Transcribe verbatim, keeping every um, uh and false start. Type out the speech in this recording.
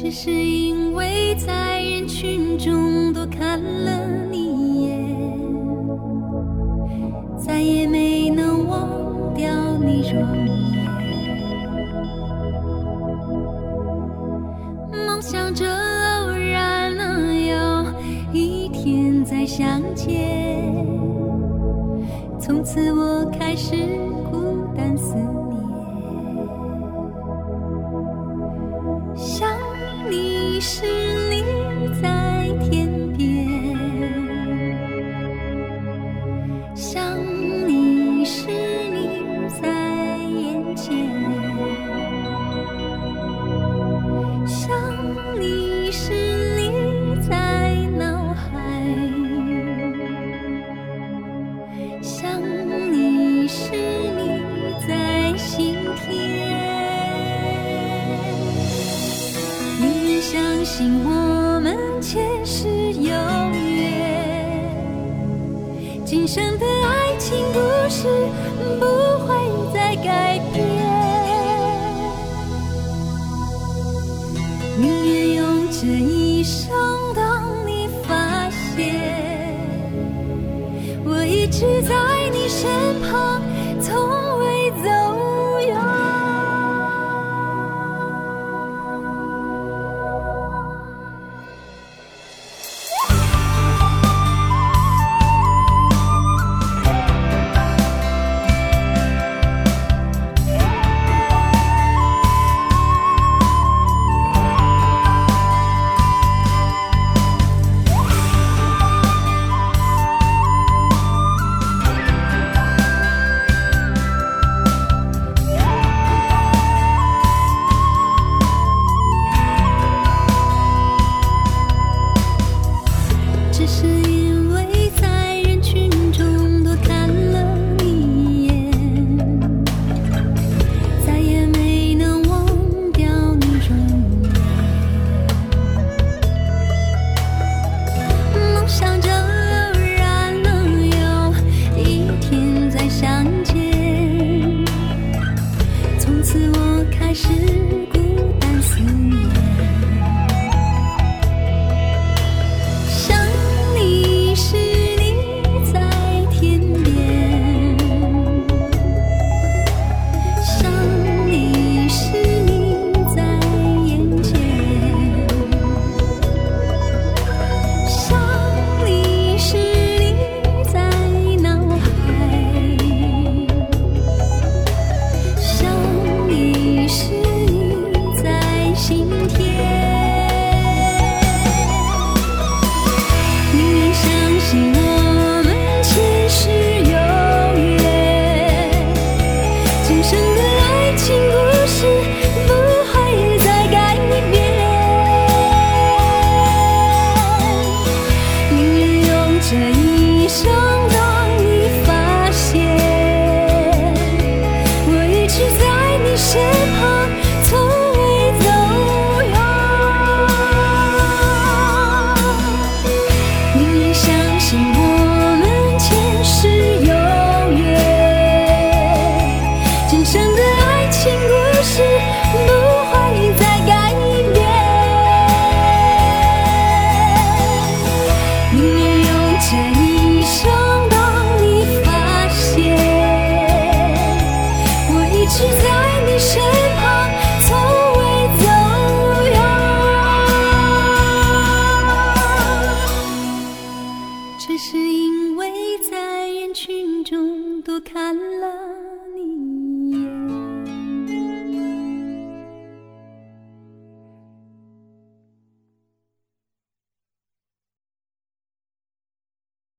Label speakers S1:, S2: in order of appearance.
S1: 只是因为在人群中多看了你一眼，再也没能忘掉你容颜。梦想着偶然能有一天再相见，从此我开始孤单思念。想你时你在天边，想你时你在眼前，想你时你在脑海，想你时你在心田。相信我们前世有缘，今生的爱情故事不会再改变。宁愿用这一生等你发现，我一直在你身旁，从未走远。只是因为在人群中多看了你一眼，再也没能忘掉你容颜。梦想着偶然能有一天再相见，从此我开始